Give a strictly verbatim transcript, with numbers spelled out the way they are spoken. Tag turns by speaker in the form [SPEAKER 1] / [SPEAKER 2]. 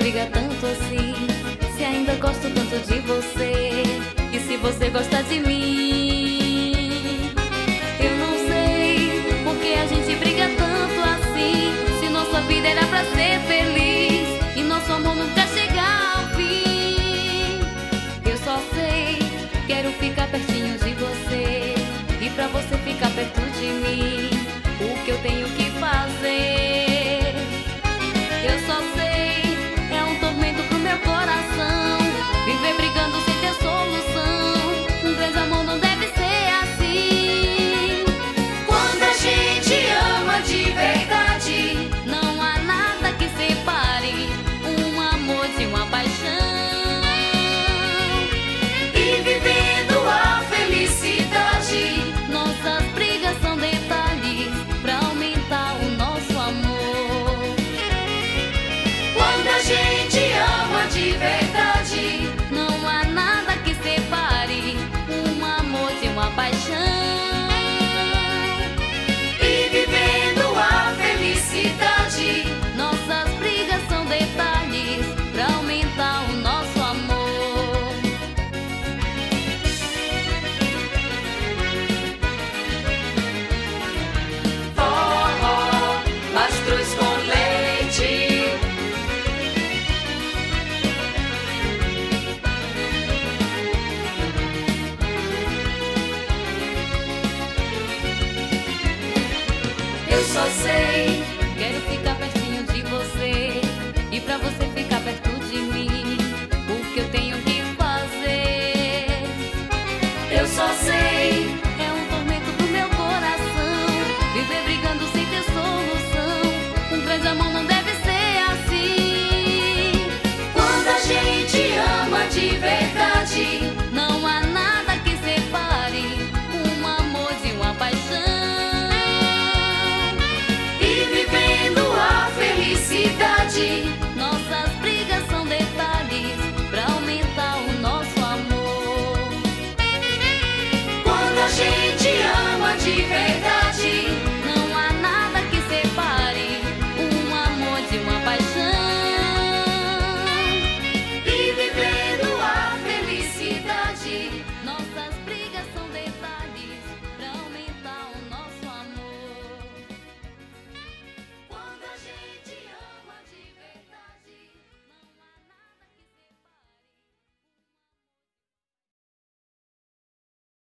[SPEAKER 1] briga tanto assim, se ainda gosto tanto de você, e se você gosta de mim? Eu não sei por que a gente briga tanto assim, se nossa vida era pra ser feliz e nosso amor nunca chega ao fim. Eu só sei, quero ficar pertinho de você e pra você ficar perto de mim.